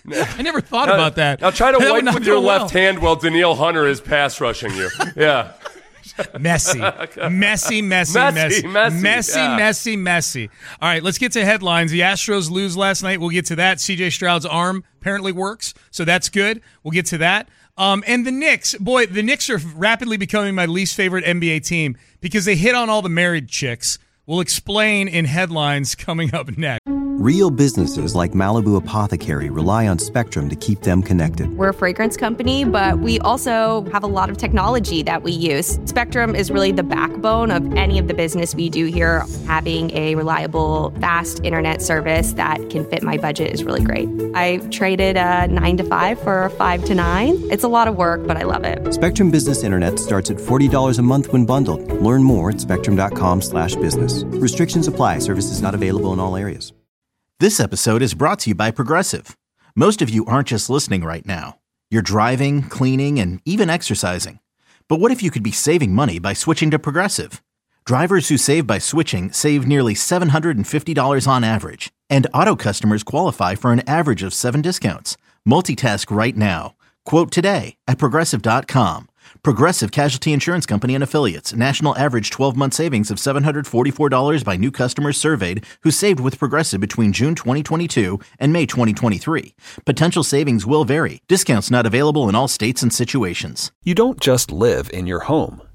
I never thought Now- about that. Now try to That would wipe not with your go well. left hand while Danielle Hunter is pass rushing you. Yeah. Messy. Messy, messy, Messy, messy. messy, Messy, yeah. messy, messy. All right, let's get to headlines. The Astros lose last night. We'll get to that. C J Stroud's arm apparently works, so that's good. We'll get to that. Um, and the Knicks, boy, the Knicks are rapidly becoming my least favorite N B A team because they hit on all the married chicks. We'll explain in headlines coming up next. Real businesses like Malibu Apothecary rely on Spectrum to keep them connected. We're a fragrance company, but we also have a lot of technology that we use. Spectrum is really the backbone of any of the business we do here. Having a reliable, fast internet service that can fit my budget is really great. I traded a nine to five for a five to nine. It's a lot of work, but I love it. Spectrum Business Internet starts at forty dollars a month when bundled. Learn more at spectrum.com slash business. Restrictions apply. Services not available in all areas. This episode is brought to you by Progressive. Most of you aren't just listening right now. You're driving, cleaning, and even exercising. But what if you could be saving money by switching to Progressive? Drivers who save by switching save nearly seven hundred fifty dollars on average. And auto customers qualify for an average of seven discounts. Multitask right now. Quote today at progressive dot com. Progressive Casualty Insurance Company and Affiliates. National average twelve-month savings of seven hundred forty-four dollars by new customers surveyed who saved with Progressive between June twenty twenty-two and May twenty twenty-three. Potential savings will vary. Discounts not available in all states and situations. You don't just live in your home.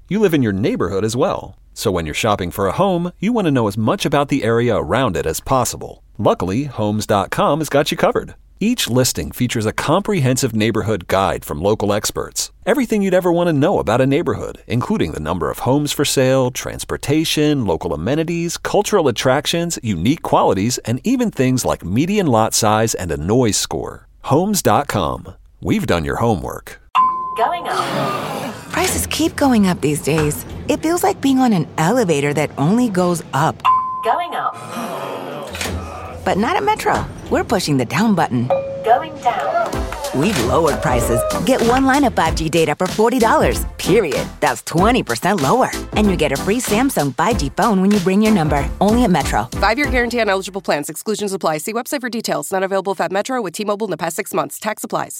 you live in your neighborhood as well. So when you're shopping for a home, you want to know as much about the area around it as possible. Luckily, Homes dot com has got you covered. Each listing features a comprehensive neighborhood guide from local experts. Everything you'd ever want to know about a neighborhood, including the number of homes for sale, transportation, local amenities, cultural attractions, unique qualities, and even things like median lot size and a noise score. Homes dot com. We've done your homework. Going up. Prices keep going up these days. It feels like being on an elevator that only goes up. Going up. But not at Metro. We're pushing the down button. Going down. We've lowered prices. Get one line of five G data for forty dollars, period. That's twenty percent lower. And you get a free Samsung five G phone when you bring your number. Only at Metro. Five-year guarantee on eligible plans. Exclusions apply. See website for details. Not available if at Metro with T-Mobile in the past six months. Tax applies.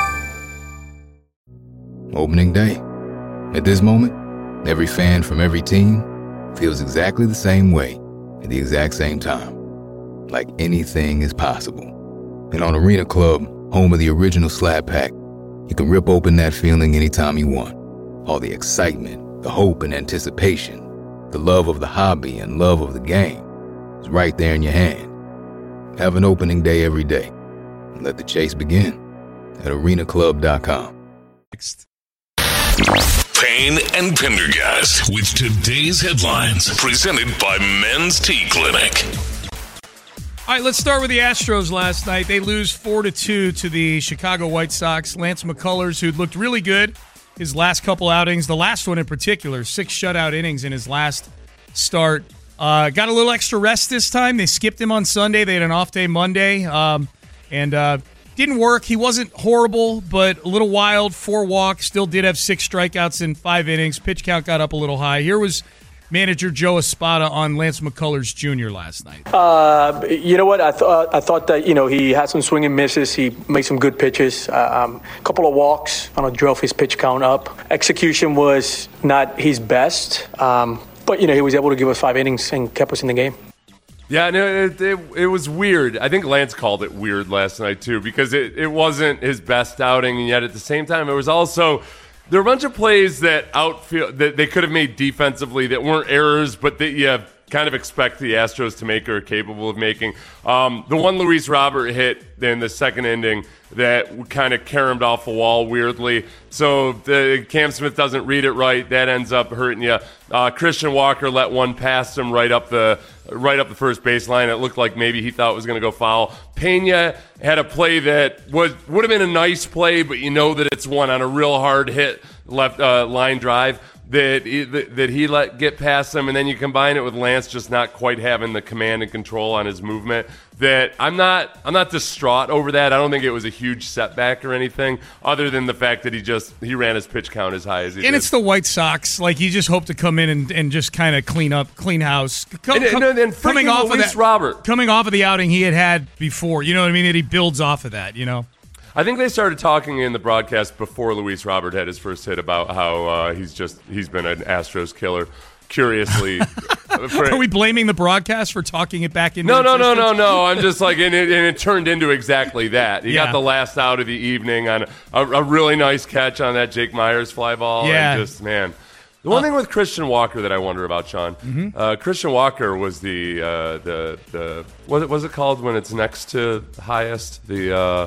Opening day. At this moment, every fan from every team feels exactly the same way at the exact same time. Like anything is possible. And on Arena Club, home of the original Slab Pack, you can rip open that feeling anytime you want. All the excitement, the hope and anticipation, the love of the hobby and love of the game is right there in your hand. Have an opening day every day. And let the chase begin at arena club dot com. Payne and Pendergast with today's headlines, presented by Men's Tea Clinic. All right, let's start with the Astros last night. They lose four to two to the Chicago White Sox. Lance McCullers, who looked really good his last couple outings, the last one in particular, six shutout innings in his last start. Uh, got a little extra rest this time. They skipped him on Sunday. They had an off day Monday, um, and uh, didn't work. He wasn't horrible, but a little wild. Four walks, still did have six strikeouts in five innings. Pitch count got up a little high. Here was manager Joe Espada on Lance McCullers Junior last night. Uh, you know what? I thought I thought that you know he had some swing and misses. He made some good pitches. A um, couple of walks on a drove his pitch count up. Execution was not his best, um, but you know he was able to give us five innings and kept us in the game. Yeah, no, it, it, it was weird. I think Lance called it weird last night too, because it, it wasn't his best outing, and yet at the same time it was also. There were a bunch of plays that outfield that they could have made defensively that weren't errors, but that you kind of expect the Astros to make or are capable of making. Um, the one Luis Robert hit in the second inning that kind of caromed off the wall weirdly. So the Cam Smith doesn't read it right. That ends up hurting you. Uh, Christian Walker let one past him right up the right up the first baseline. It looked like maybe he thought it was going to go foul. Pena had a play that was would have been a nice play, but you know that it's one on a real hard hit left uh, line drive that he, that he let get past him, and then you combine it with Lance just not quite having the command and control on his movement. That I'm not I'm not distraught over that. I don't think it was a huge setback or anything, other than the fact that he just he ran his pitch count as high as he and did. It's the White Sox. Like, you just hope to come in and, and just kind of clean up, clean house. Co- and, and, and coming off Luis of that, Robert. coming off of the outing he had had before. You know what I mean? That he builds off of that. You know. I think they started talking in the broadcast before Luis Robert had his first hit about how uh, he's just he's been an Astros killer. Curiously, for, are we blaming the broadcast for talking it back into no, no, existence? no, no, no. I'm just like, and it, and it turned into exactly that. He Yeah. got the last out of the evening on a, a really nice catch on that Jake Myers fly ball. Yeah. And just man. The one thing with Christian Walker that I wonder about, Sean, Mhm. uh, Christian Walker was the uh, the the what it was it called when it's next to highest the. Uh,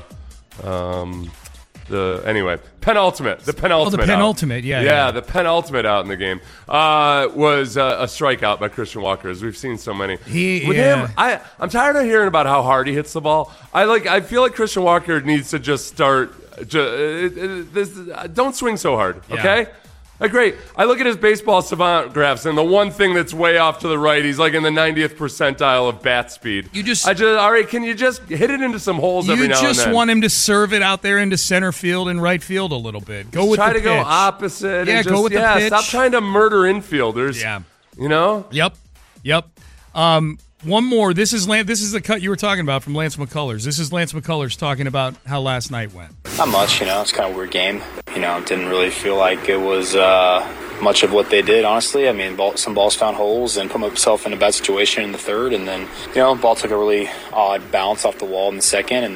Um, the anyway penultimate, the penultimate, Oh, the out. penultimate, yeah, yeah, yeah. the penultimate out in the game uh, was uh, a strikeout by Christian Walker, as we've seen so many. He, With yeah. him, I I'm tired of hearing about how hard he hits the ball. I like I feel like Christian Walker needs to just start. Ju- uh, uh, this, uh, don't swing so hard, Yeah. okay? Uh, great. I look at his baseball savant graphs, and the one thing that's way off to the right, he's like in the ninetieth percentile of bat speed. You just, I just, all right. Can you just hit it into some holes every You now and just then? want him to serve it out there into center field and right field a little bit. Go Just with try the to go pitch. opposite. Yeah, and just, go with the yeah, pitch. Stop trying to murder infielders. Yeah. You know. Yep. Yep. Um, one more. This is Lan- This is the cut you were talking about from Lance McCullers. This is Lance McCullers talking about how last night went. Not much, you know. It's kind of a weird game. You know, didn't really feel like it was uh, much of what they did, honestly. I mean, ball, some balls found holes and put himself in a bad situation in the third. And then, you know, ball took a really odd bounce off the wall in the second. And then,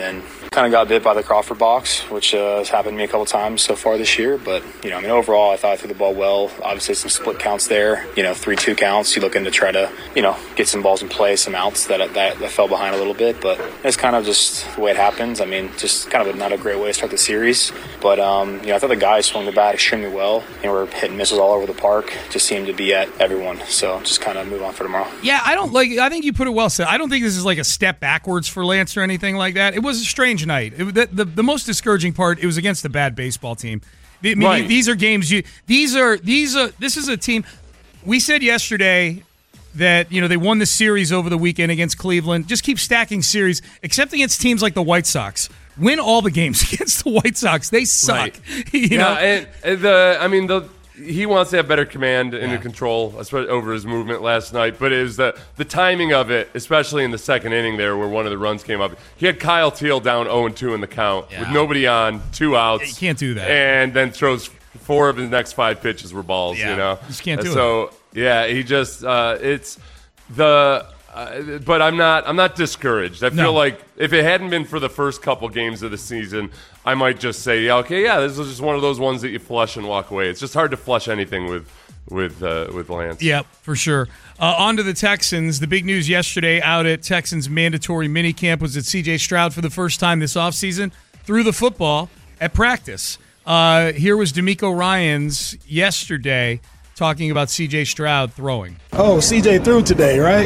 kind of got bit by the Crawford box, which uh, has happened to me a couple times so far this year. But, you know, I mean, overall, I thought I threw the ball well. Obviously, some split counts there, you know, three two counts. You're looking to try to, you know, get some balls in play, some outs that, that, that fell behind a little bit. But it's kind of just the way it happens. I mean, just kind of a, not a great way to start the series. But, um, you know, I thought the guys swung the bat extremely well. You know, we're hitting misses all over the park. Just seemed to be at everyone. So just kind of move on for tomorrow. Yeah, I don't like. I think you put it well said. I don't think this is like a step backwards for Lance or anything like that. It was a strange night. It, the, the the most discouraging part, it was against a bad baseball team. I mean, Right. these are games you. These are these are. This is a team. We said yesterday that, you know, they won the series over the weekend against Cleveland. Just keep stacking series, except against teams like the White Sox. Win all the games against the White Sox. They suck. Right. You yeah, know. and, and the I mean the. He wants to have better command and control, especially over his movement last night. But it was the the timing of it, especially in the second inning there, where one of the runs came up. He had Kyle Teal down oh and two in the count Yeah. with nobody on, two outs. You can't do that. And then throws four of his next five pitches were balls. Yeah, you know, you just can't do And so, it. yeah, he just uh, it's the. Uh, but I'm not. I'm not discouraged. I feel No. like if it hadn't been for the first couple games of the season, I might just say, yeah, okay, yeah, this is just one of those ones that you flush and walk away. It's just hard to flush anything with with uh, with Lance. Yep, for sure. Uh, on to the Texans. The big news yesterday out at Texans mandatory minicamp was that C J Stroud, for the first time this offseason, threw the football at practice. Uh, here was D'Amico Ryans yesterday talking about C J Stroud throwing. Oh, C J threw today, right?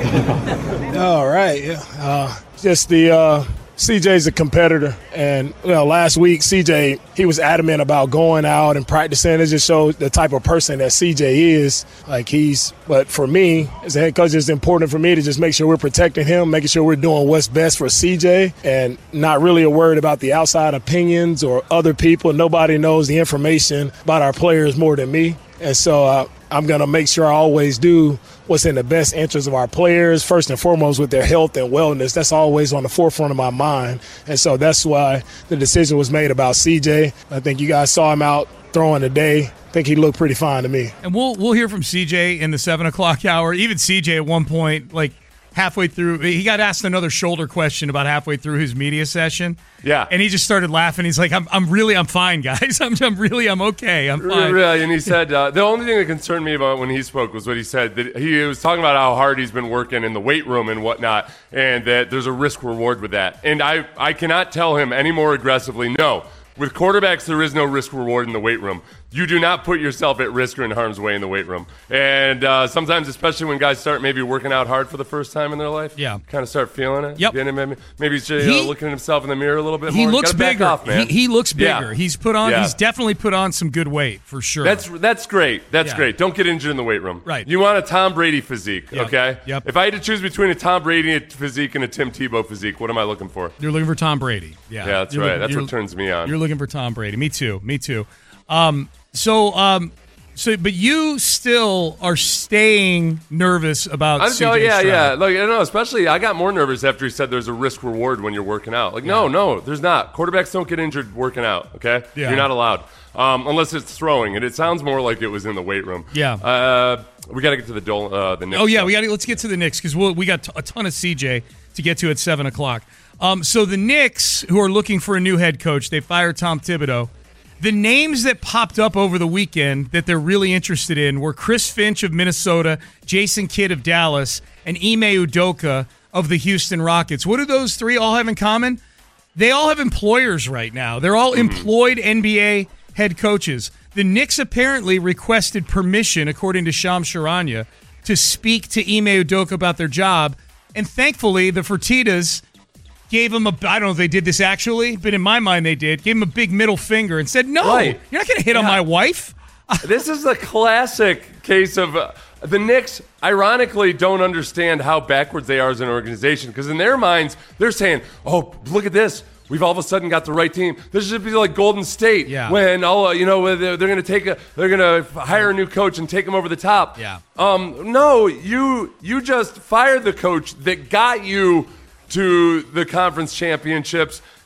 All right. Yeah. Uh, just the uh, C J's a competitor, and you know, last week C J he was adamant about going out and practicing. It just shows the type of person that C J is. Like he's, but for me as a head coach, it's important for me to just make sure we're protecting him, making sure we're doing what's best for C J, and not really worried about the outside opinions or other people. Nobody knows the information about our players more than me, and so uh, I'm going to make sure I always do what's in the best interest of our players, first and foremost with their health and wellness. That's always on the forefront of my mind. And so that's why the decision was made about C J. I think you guys saw him out throwing today. I think he looked pretty fine to me. And we'll we'll hear from C J in the seven o'clock hour. Even C J at one point, like halfway through, he got asked another shoulder question about halfway through his media session. Yeah. And he just started laughing. He's like, I'm I'm really, I'm fine, guys. I'm, I'm really, I'm okay. I'm fine. Really, and he said uh, the only thing that concerned me about when he spoke was what he said. That he was talking about how hard he's been working in the weight room and whatnot, and that there's a risk reward with that. And I, I cannot tell him any more aggressively, no. With quarterbacks, there is no risk reward in the weight room. You do not put yourself at risk or in harm's way in the weight room. And uh, sometimes, especially when guys start maybe working out hard for the first time in their life, yeah, kind of start feeling it. Yep. Getting maybe maybe he's, you He- know, looking at himself in the mirror a little bit He more. looks Gotta back bigger. off, man. He, he looks Yeah. bigger. He's put on. Yeah. He's definitely put on some good weight for sure. That's that's great. That's Yeah. great. Don't get injured in the weight room. Right. You want a Tom Brady physique, Yep. okay? Yep. If I had to choose between a Tom Brady physique and a Tim Tebow physique, what am I looking for? You're looking for Tom Brady. Yeah, Yeah, that's You're right. looking- That's you're- what turns me on. You're looking for Tom Brady. Me too. Me too. Um, so, um, so, but you still are staying nervous about. I'm C J oh, yeah, Stroud. yeah. Like, I don't know, especially I got more nervous after he said there's a risk reward when you're working out. Like, no, no, there's not. Quarterbacks don't get injured working out, okay? Yeah. You're not allowed. Um, unless it's throwing, and it sounds more like it was in the weight room. Yeah. Uh, we got to get to the Dol- uh, the Knicks. Oh yeah, stuff. we got to let's get to the Knicks because we'll, we got t- a ton of C J to get to at seven o'clock. Um, so the Knicks, who are looking for a new head coach, they fired Tom Thibodeau. The names that popped up over the weekend that they're really interested in were Chris Finch of Minnesota, Jason Kidd of Dallas, and Ime Udoka of the Houston Rockets. What do those three all have in common? They all have employers right now. They're all employed N B A head coaches. The Knicks apparently requested permission, according to Shams Charania, to speak to Ime Udoka about their job. And thankfully, the Fertittas gave him a, I don't know if they did this actually, but in my mind they did, gave him a big middle finger and said, no, Right. you're not going to hit on Yeah. my wife. This is the classic case of uh, the Knicks, ironically, don't understand how backwards they are as an organization because in their minds, they're saying, oh, look at this. We've all of a sudden got the right team. This should be like Golden State Yeah. when all uh, you know they're, they're going to take a they're going to hire a new coach and take him over the top. Yeah. Um. No, you you just fired the coach that got you to the conference championships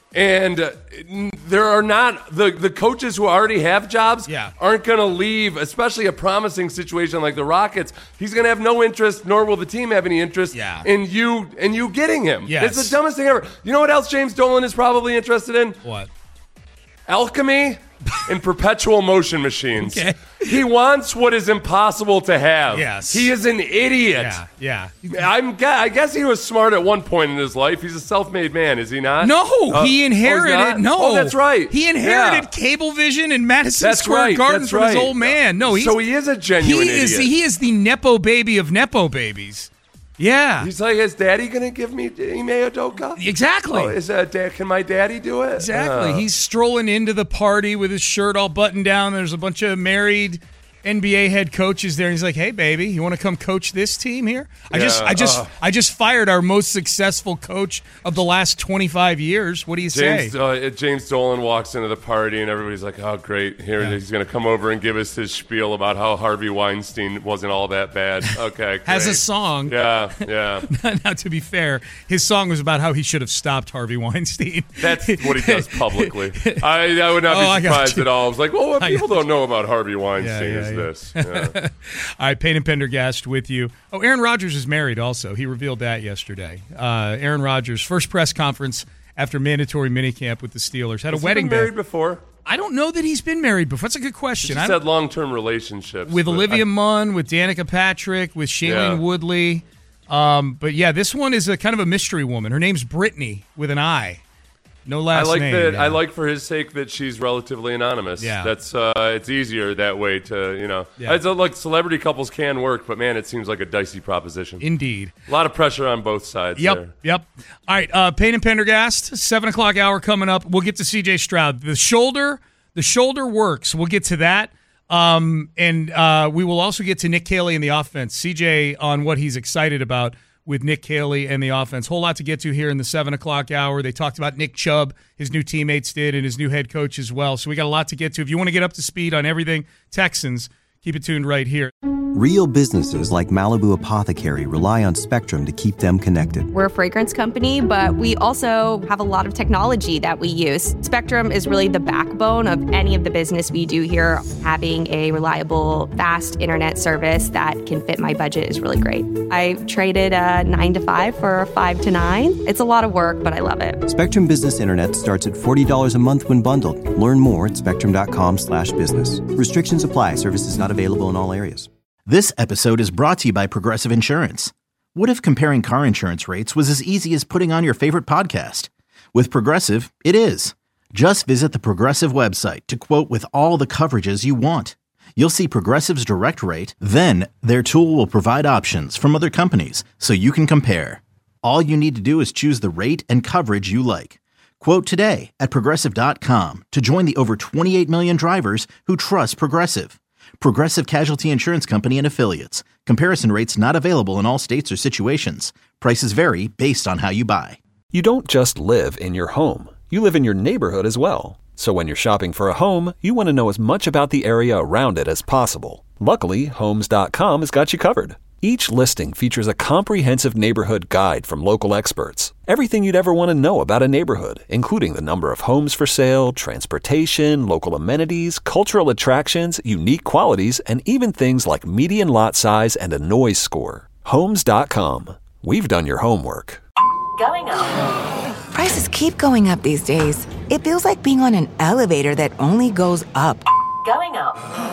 And uh, there are not the, the coaches who already have jobs yeah. aren't going to leave, especially a promising situation like the Rockets. He's going to have no interest, nor will the team have any interest yeah. in you in you getting him. Yes. It's the dumbest thing ever. You know what else James Dolan is probably interested in? What? Alchemy and perpetual motion machines. Okay. He wants what is impossible to have. Yes. He is an idiot. Yeah, yeah. I'm, I guess he was smart at one point in his life. He's a self-made man, is he not? No, Uh, he inherited. oh, he's not? no, Oh, that's right. He inherited Yeah. Cablevision and Madison That's Square right. Garden That's from right. his old man. No, he's, so he is a genuine he is. idiot. He is the nepo baby of nepo babies. Yeah, He's like, is Daddy going to give me Ime Udoka? Exactly. Oh, is uh, da- can my daddy do it? Exactly. Uh, He's strolling into the party with his shirt all buttoned down. There's a bunch of married N B A head coaches there. He's like, "Hey, baby, you want to come coach this team here?" I Yeah, just, I just, uh. I just fired our most successful coach of the last twenty-five years. What do you James, say? uh, James Dolan walks into the party and everybody's like, "Oh, great! Here Yeah. he's going to come over and give us his spiel about how Harvey Weinstein wasn't all that bad." Okay, great. Has a song. Yeah, yeah. Now, to be fair, his song was about how he should have stopped Harvey Weinstein. That's what he does publicly. I, I would not Oh, I be got surprised you. at all. I was like, well, what I people got don't know about Harvey Weinstein yeah, is yeah. this. Yeah. All right, Payne and Pendergast with you. Oh, Aaron Rodgers is married also. He revealed that yesterday. Uh, Aaron Rodgers' first press conference after mandatory minicamp with the Steelers. Had Has a he wedding been married band. before? I don't know that he's been married before. That's a good question. He I said long-term relationships. with but Olivia I- Munn, with Danica Patrick, with Shailene Yeah. Woodley. Um, but yeah, this one is a kind of a mystery woman. Her name's Brittany with an I. No last I like name. that. yeah. I like for his sake that she's relatively anonymous. Yeah. that's uh, it's easier that way to you know. Yeah. It's uh, like celebrity couples can work, but man, it seems like a dicey proposition. Indeed. A lot of pressure on both sides. Yep, there. yep. All right, uh, Payne and Pendergast, seven o'clock hour coming up. We'll get to C J Stroud. The shoulder, the shoulder works. We'll get to that. Um, and uh, we will also get to Nick Caley and the offense. C J on what he's excited about with Nick Caley and the offense. Whole lot to get to here in the seven o'clock hour. They talked about Nick Chubb, his new teammates did, and his new head coach as well. So we got a lot to get to. If you want to get up to speed on everything Texans, keep it tuned right here. Real businesses like Malibu Apothecary rely on Spectrum to keep them connected. We're a fragrance company, but we also have a lot of technology that we use. Spectrum is really the backbone of any of the business we do here. Having a reliable, fast internet service that can fit my budget is really great. I traded a nine to five for a five to nine. It's a lot of work, but I love it. Spectrum Business Internet starts at forty dollars a month when bundled. Learn more at spectrum.com slash business. Restrictions apply. Services not available in all areas. This episode is brought to you by Progressive Insurance. What if comparing car insurance rates was as easy as putting on your favorite podcast? With Progressive, it is. Just visit the Progressive website to quote with all the coverages you want. You'll see Progressive's direct rate, then their tool will provide options from other companies so you can compare. All you need to do is choose the rate and coverage you like. Quote today at progressive dot com to join the over twenty-eight million drivers who trust Progressive. Progressive Casualty Insurance Company and Affiliates. Comparison rates not available in all states or situations. Prices vary based on how you buy. You don't just live in your home. You live in your neighborhood as well. So when you're shopping for a home, you want to know as much about the area around it as possible. Luckily, Homes dot com has got you covered. Each listing features a comprehensive neighborhood guide from local experts. Everything you'd ever want to know about a neighborhood, including the number of homes for sale, transportation, local amenities, cultural attractions, unique qualities, and even things like median lot size and a noise score. Homes dot com. We've done your homework. Going up. Prices keep going up these days. It feels like being on an elevator that only goes up. Going up.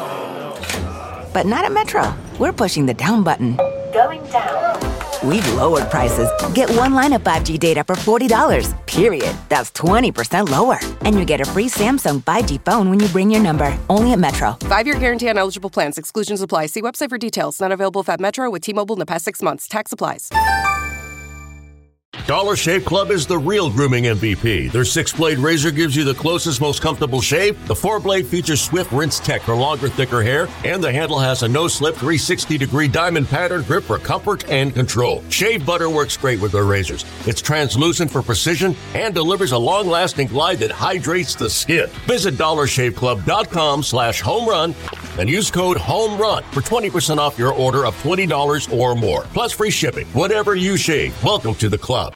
But not at Metro. We're pushing the down button. Going down. We've lowered prices. Get one line of five G data for forty dollars, period. That's twenty percent lower. And you get a free Samsung five G phone when you bring your number. Only at Metro. Five-year guarantee on eligible plans. Exclusions apply. See website for details. Not available if at Metro with T-Mobile in the past six months. Tax applies. Dollar Shave Club is the real grooming M V P. Their six-blade razor gives you the closest, most comfortable shave. The four-blade features swift rinse tech for longer, thicker hair. And the handle has a no-slip three sixty degree diamond pattern grip for comfort and control. Shave butter works great with their razors. It's translucent for precision and delivers a long-lasting glide that hydrates the skin. Visit dollar shave club dot com slash home run and use code HOMERUN for twenty percent off your order of twenty dollars or more. Plus free shipping. Whatever you shave, welcome to the club.